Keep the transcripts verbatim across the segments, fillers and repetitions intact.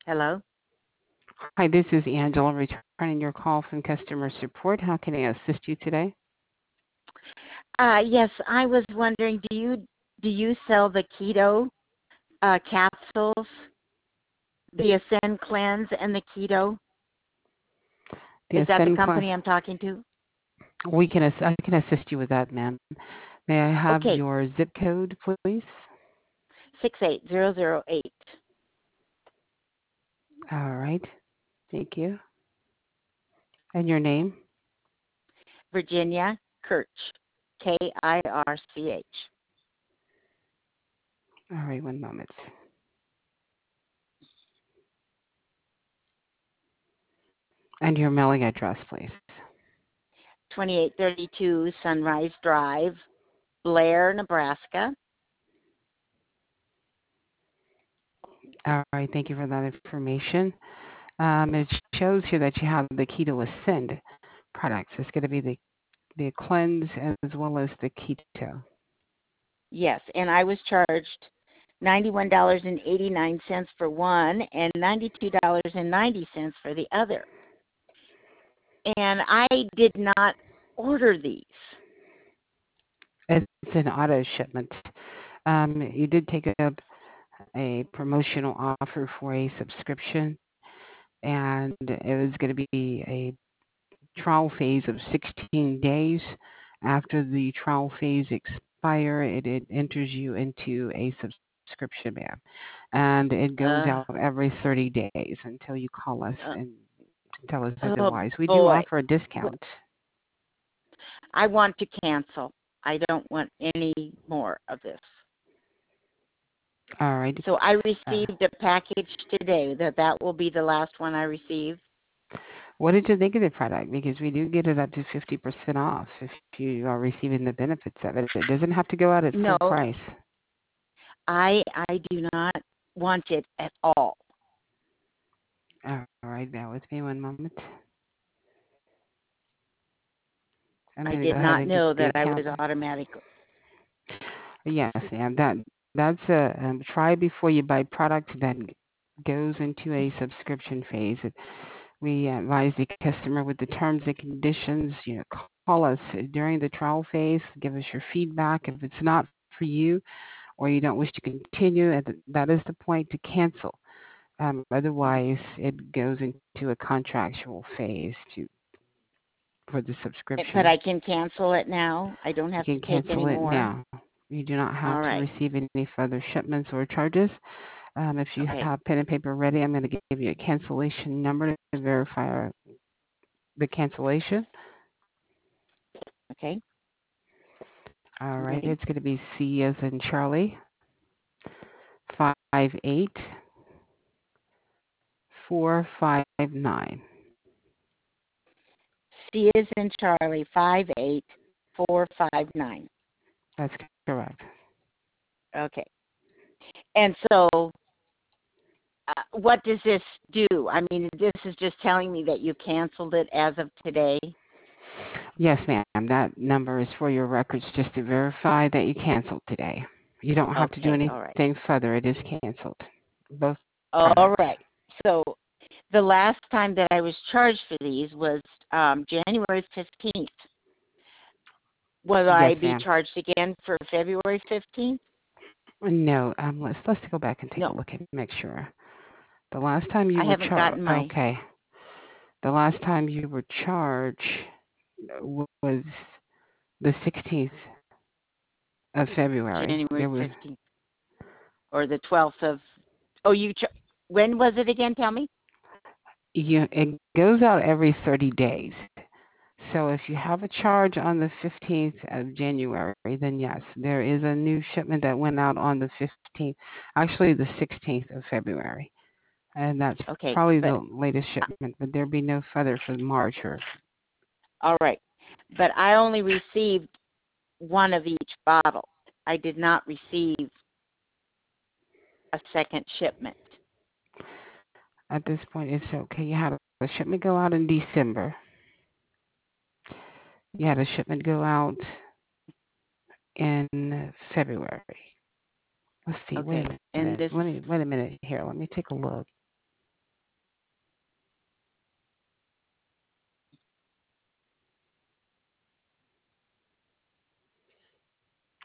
Hello? Hi, this is Angela returning your call from customer support. How can I assist you today? Uh, yes, I was wondering, do you do you sell the keto uh, capsules, the Ascend Cleanse and the keto? The Is that the Ascend Clan. company I'm talking to? We can ass- I can assist you with that, ma'am. May I have Okay, your zip code, please? six eight zero zero eight. All right. Thank you. And your name? Virginia Kirch, K I R C H. All right, one moment. And your mailing address, please. twenty-eight thirty-two Sunrise Drive, Blair, Nebraska. All right, thank you for that information. Um, it shows here that you have the Keto Ascend products. It's going to be the the cleanse as well as the keto. Yes, and I was charged ninety-one dollars and eighty-nine cents for one and ninety-two dollars and ninety cents for the other. And I did not order these. It's an auto shipment. Um, you did take up a promotional offer for a subscription, and it was going to be a trial phase of sixteen days. After the trial phase expire, it, it enters you into a subscription, ma'am, and it goes Uh, out every thirty days until you call us uh and tell us oh otherwise. We do boy. offer a discount. I want to cancel. I don't want any more of this. All right. So I Uh, received a package today that that will be the last one I receive. what did you think of the product? Because we do get it up to fifty percent off if you are receiving the benefits of it. It doesn't have to go out at No, full price. I I do not want it at all. All right, bear with me one moment. I'm I going to go did ahead not and get know the that I account. was automatic. Yes, and that that's a um, try before you buy product that goes into a subscription phase. It, we advise the customer with the terms and conditions. You know, call us during the trial phase. Give us your feedback. If it's not for you or you don't wish to continue, and that is the point to cancel. Um, otherwise, it goes into a contractual phase to for the But subscription. I can cancel it now. I don't You have can to take any cancel it more. now. You do not have All to right. receive any further shipments or charges. Um, if you Okay. have pen and paper ready, I'm going to give you a cancellation number to verify our, the cancellation. Okay. All I'm right, ready. it's going to be C as in Charlie, five eight four five nine. C is in Charlie, five eight four five nine. That's correct. Okay. And so, uh, what does this do? I mean, this is just telling me that you canceled it as of today. Yes, ma'am. That number is for your records just to verify that you canceled today. You don't have to do Okay. All right. anything further. It is canceled. Both All products. right. So, the last time that I was charged for these was um, January fifteenth. Will Yes, I be ma'am. charged again for February fifteenth? No, um, let's let's go back and take No, a look and make sure. The last time you I were haven't charged, gotten my okay. The last time you were charged was the sixteenth of February. January There was fifteenth or the twelfth of. Oh, you. Ch- when was it again? Tell me. you it goes out every thirty days. So if you have a charge on the fifteenth of January, then yes, there is a new shipment that went out on the fifteenth, actually the sixteenth of February. And that's Okay, probably but the latest shipment, but there'll be no further for March or all right. But I only received one of each bottle. I did not receive a second shipment. at this point it's okay. You had a shipment go out in December. You had a shipment go out in February. Let's see. Wait Okay, a and minute. this. Let me wait a minute here. Let me take a look.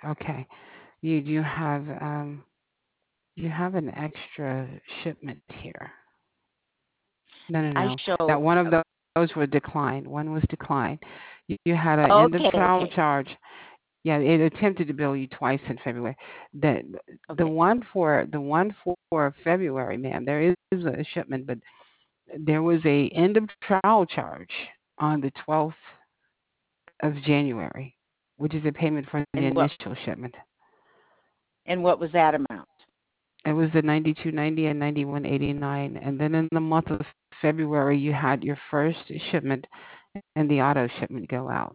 Okay. You do have um you have an extra shipment here. No, no, I no. show. That one of those were declined. One was declined. You, you had an end of Okay, travel okay, charge. Yeah, it attempted to bill you twice in February. The the okay. one for the one for February, ma'am, there is a shipment, but there was a end of travel charge on the twelfth of January, which is a payment for the And what initial shipment. and what was that amount? It was the ninety-two ninety and ninety-one eighty-nine, and then in the month of February, you had your first shipment and the auto shipment go out.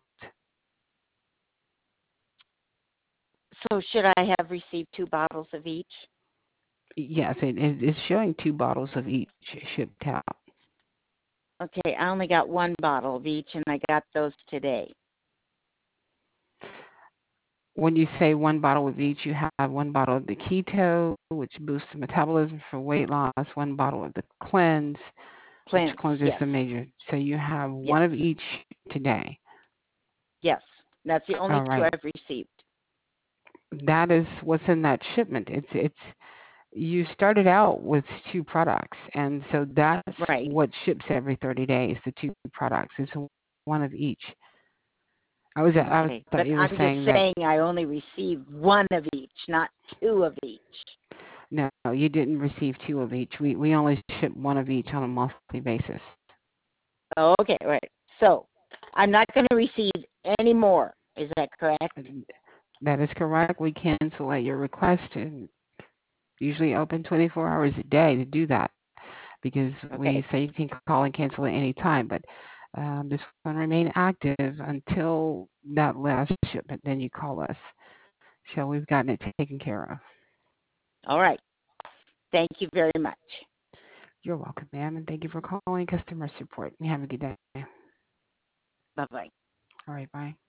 So should I have received two bottles of each? Yes, it it is showing two bottles of each shipped out. Okay, I only got one bottle of each, and I got those today. When you say one bottle of each, you have one bottle of the keto, which boosts the metabolism for weight loss, one bottle of the cleanse, which Plants, cleanses yes, the major. So you have yes, one of each today. yes. That's the only All two right. I've received. That is what's in that shipment. It's it's you started out with two products, and so that's Right. what ships every thirty days, the two products. It's one of each. I was I Okay, thought but you were I'm just saying that saying I only received one of each, not two of each. no, you didn't receive two of each. We we only ship one of each on a monthly basis. Okay, right. So I'm not going to receive any more. Is that correct? That is correct. We cancel at your request and usually open twenty-four hours a day to do that because we Okay. say you can call and cancel at any time, but um, this will remain active until that last shipment. Then you call us. So we've gotten it taken care of. All right. Thank you very much. You're welcome, ma'am, and thank you for calling customer support. You have a good day. Bye bye. All right, bye.